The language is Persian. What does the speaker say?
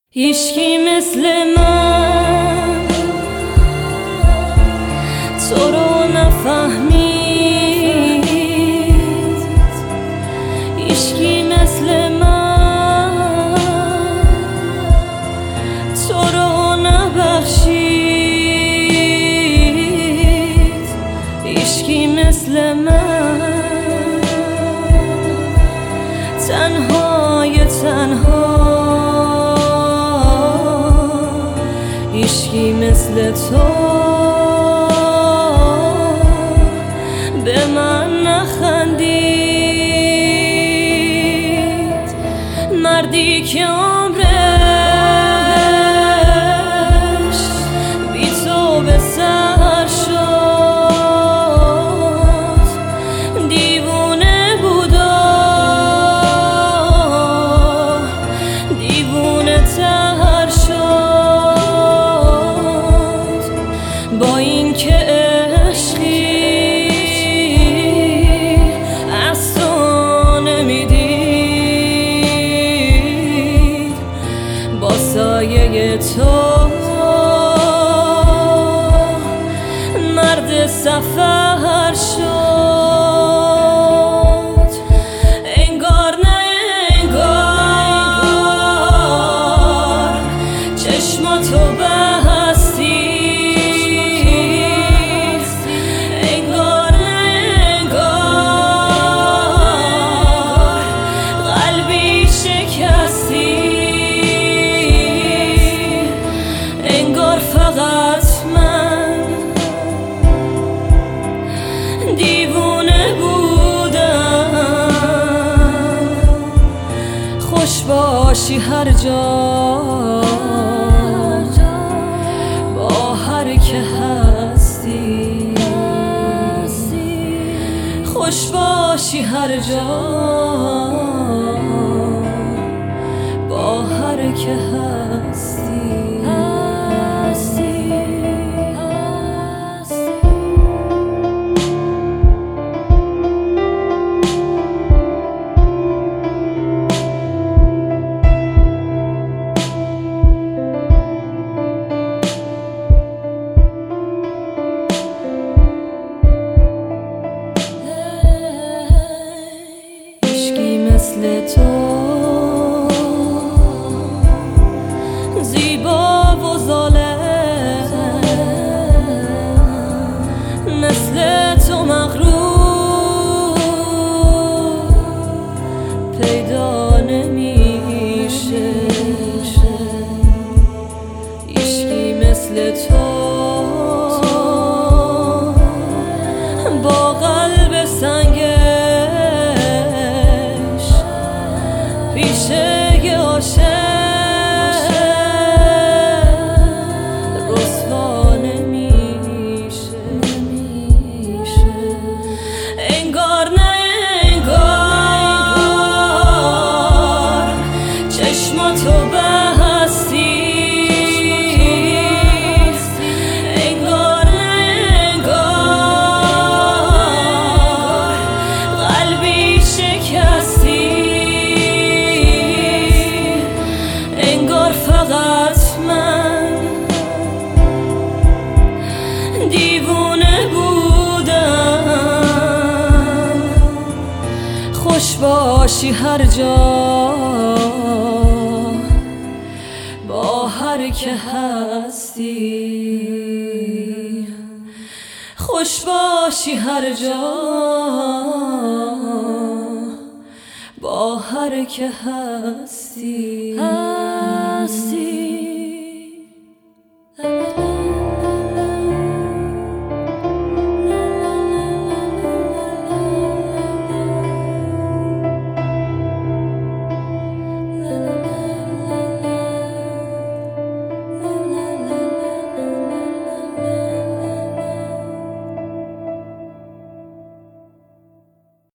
هیچکی مثل من تو رو نفهمید، هیچکی مثل من تو رو نبخشید، هیچکی مثل من تنهای تنها، هیچکی مثل تو به من نخندید. مردی که عمرش بی تو به سر شد، دیوونه بود و دیوونه تر شد. با اینکه عشقی از تو نمیدید، با سایه تو مرد سفر شد. انگار نه انگار چشماتو بستی، انگار نه انگار قلبی شکستی، انگار فقط من دیوونه بودم. خوش باشی هر جا با هر که هستی، خوش باشی هر جا با هر که هستی. مثل تو زیبا و ظالم، مثل تو مغرور پیدا نمیشه. هیچکی مثل تو با قلب سنگه پیشه عاشق رسوا نمیشه. انگار نه انگار چشماتو بستی، انگار نه انگار قلبی شکستی، انگار فقط من دیوونه بودم. خوش باشی هر جا با هر که هستی، خوش باشی هر جا با هر که هستی.